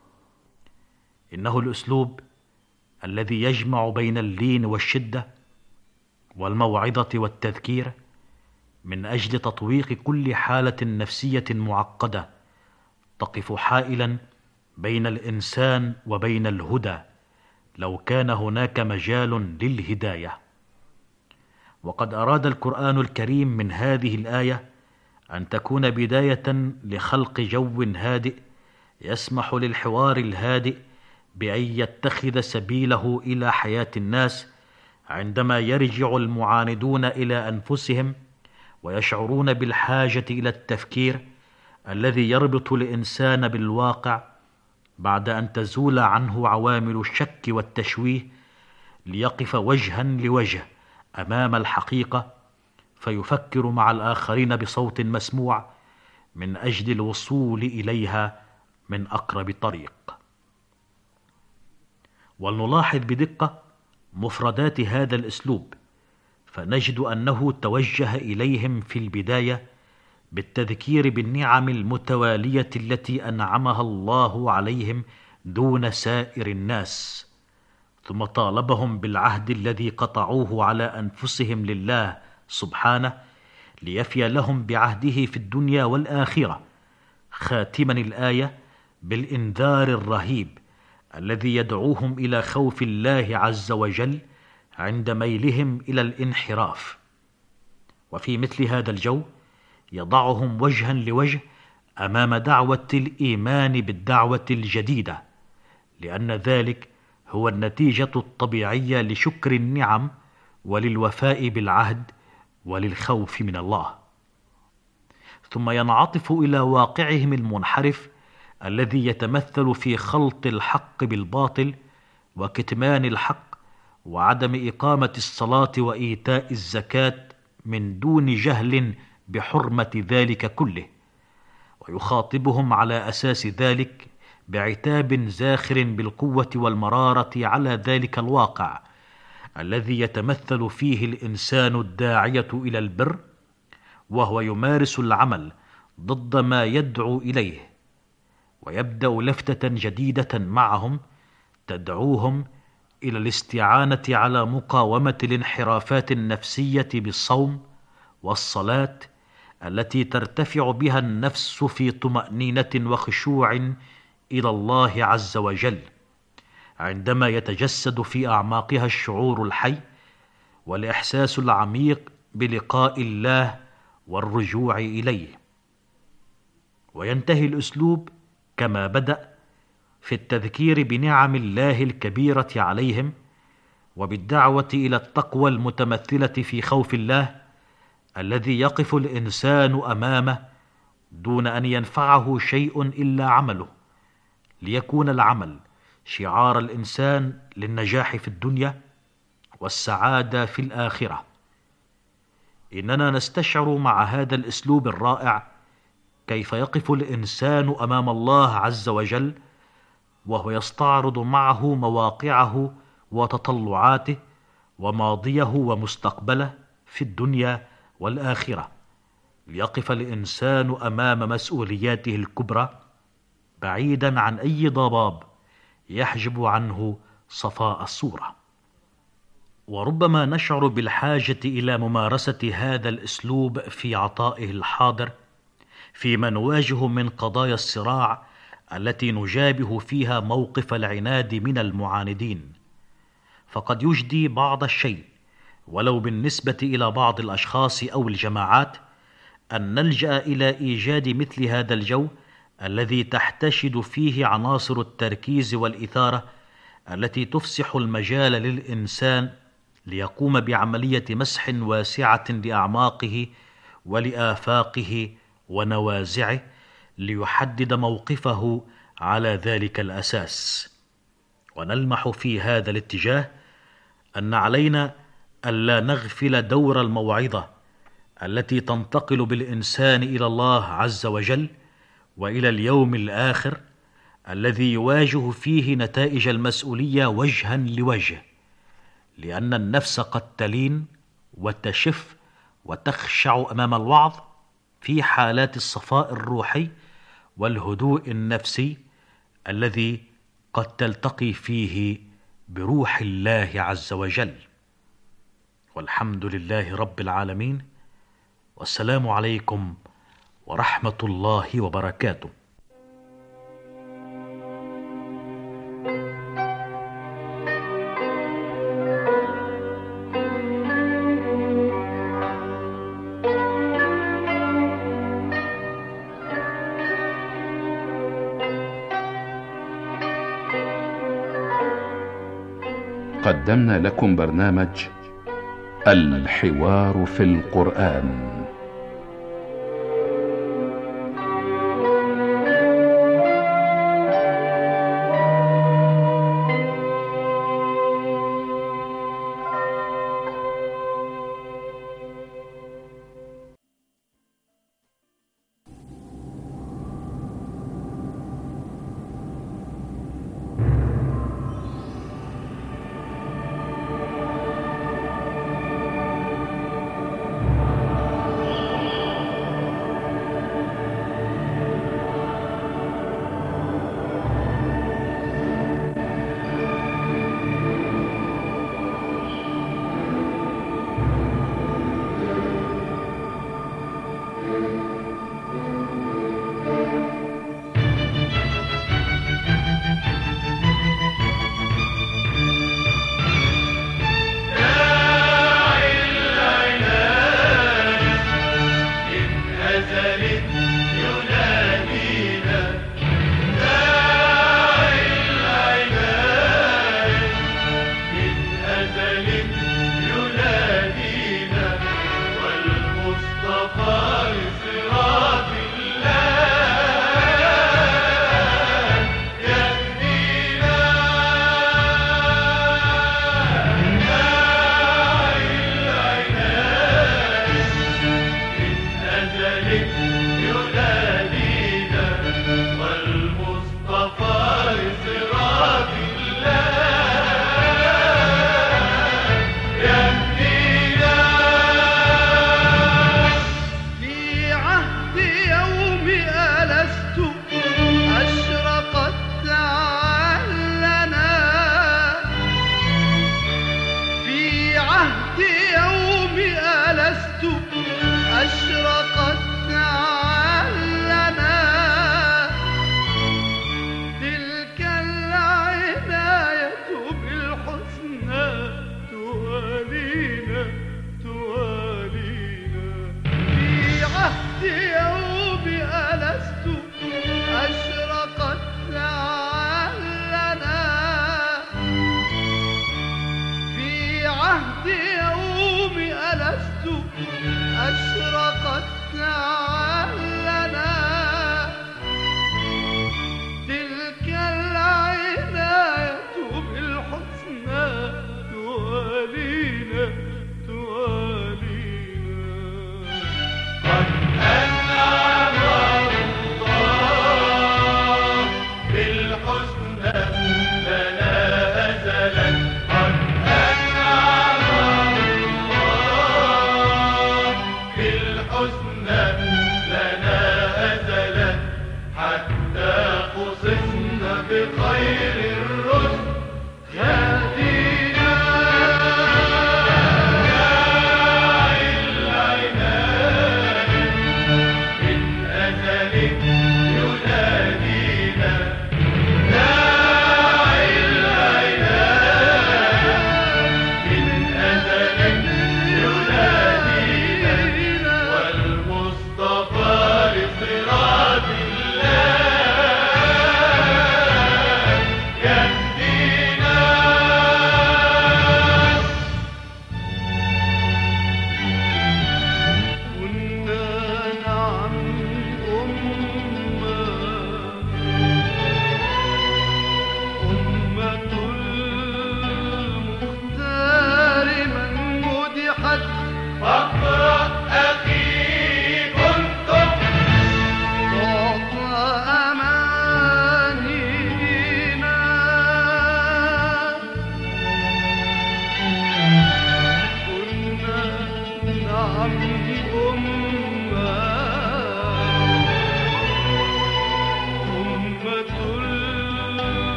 إنه الأسلوب الذي يجمع بين اللين والشدة والموعظة والتذكير من أجل تطويق كل حالة نفسية معقدة تقف حائلا بين الإنسان وبين الهدى لو كان هناك مجال للهداية. وقد أراد القرآن الكريم من هذه الآية أن تكون بداية لخلق جو هادئ يسمح للحوار الهادئ بأن يتخذ سبيله إلى حياة الناس عندما يرجع المعاندون إلى أنفسهم ويشعرون بالحاجة إلى التفكير الذي يربط الإنسان بالواقع بعد أن تزول عنه عوامل الشك والتشويه، ليقف وجها لوجه أمام الحقيقة فيفكر مع الآخرين بصوت مسموع من أجل الوصول إليها من أقرب طريق. ولنلاحظ بدقة مفردات هذا الأسلوب، فنجد أنه توجه إليهم في البداية بالتذكير بالنعم المتوالية التي أنعمها الله عليهم دون سائر الناس، ثم طالبهم بالعهد الذي قطعوه على أنفسهم لله سبحانه ليفي لهم بعهده في الدنيا والآخرة، خاتما الآية بالإنذار الرهيب الذي يدعوهم إلى خوف الله عز وجل عند ميلهم إلى الانحراف. وفي مثل هذا الجو يضعهم وجها لوجه أمام دعوة الإيمان بالدعوة الجديدة، لأن ذلك هو النتيجة الطبيعية لشكر النعم وللوفاء بالعهد وللخوف من الله. ثم ينعطف إلى واقعهم المنحرف الذي يتمثل في خلط الحق بالباطل وكتمان الحق وعدم إقامة الصلاة وإيتاء الزكاة من دون جهل بحرمة ذلك كله، ويخاطبهم على أساس ذلك بعتاب زاخر بالقوة والمرارة على ذلك الواقع الذي يتمثل فيه الإنسان الداعية إلى البر وهو يمارس العمل ضد ما يدعو إليه، ويبدأ لفتة جديدة معهم تدعوهم إلى الاستعانة على مقاومة الانحرافات النفسية بالصوم والصلاة التي ترتفع بها النفس في طمأنينة وخشوع إلى الله عز وجل عندما يتجسد في أعماقها الشعور الحي والإحساس العميق بلقاء الله والرجوع إليه. وينتهي الأسلوب كما بدأ في التذكير بنعم الله الكبيرة عليهم وبالدعوة إلى التقوى المتمثلة في خوف الله الذي يقف الإنسان أمامه دون أن ينفعه شيء إلا عمله، ليكون العمل شعار الإنسان للنجاح في الدنيا والسعادة في الآخرة. إننا نستشعر مع هذا الأسلوب الرائع كيف يقف الإنسان أمام الله عز وجل وهو يستعرض معه مواقعه وتطلعاته وماضيه ومستقبله في الدنيا والآخرة، ليقف الإنسان أمام مسؤولياته الكبرى بعيدا عن أي ضباب يحجب عنه صفاء الصورة. وربما نشعر بالحاجة إلى ممارسة هذا الأسلوب في عطائه الحاضر فيما نواجه من قضايا الصراع التي نجابه فيها موقف العناد من المعاندين، فقد يجدي بعض الشيء ولو بالنسبة إلى بعض الأشخاص أو الجماعات أن نلجأ إلى إيجاد مثل هذا الجو الذي تحتشد فيه عناصر التركيز والإثارة التي تفسح المجال للإنسان ليقوم بعملية مسح واسعة لأعماقه ولآفاقه ونوازعه ليحدد موقفه على ذلك الأساس. ونلمح في هذا الاتجاه أن علينا ألا نغفل دور الموعظة التي تنتقل بالإنسان إلى الله عز وجل وإلى اليوم الآخر الذي يواجه فيه نتائج المسؤولية وجها لوجه، لأن النفس قد تلين وتشف وتخشع أمام الوعظ في حالات الصفاء الروحي والهدوء النفسي الذي قد تلتقي فيه بروح الله عز وجل. والحمد لله رب العالمين، والسلام عليكم ورحمة الله وبركاته. قدمنا لكم برنامج الحوار في القرآن. عهد يوم ألست أشرقت لعلنا في عهد يوم ألست أشرقت لعلنا تلك العناية بالحسنى توالينا توالينا قد أنعم الله بالحسنى لنا أزلا قد أنعم الله بالحسنى لنا أزلا حتى خصصنا بخير